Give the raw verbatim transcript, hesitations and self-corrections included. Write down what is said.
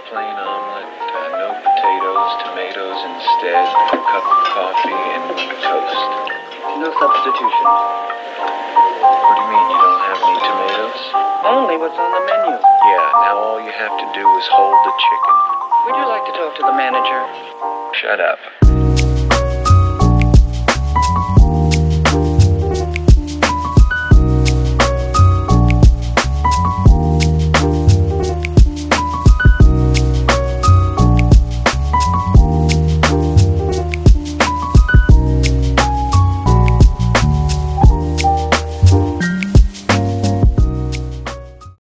plain omelet, uh, no potatoes, tomatoes instead, a cup of coffee, and toast. No substitution. What do you mean, you don't have any tomatoes? Only what's on the menu. Yeah, now all you have to do is hold the chicken. Would you like to talk to the manager? Shut up.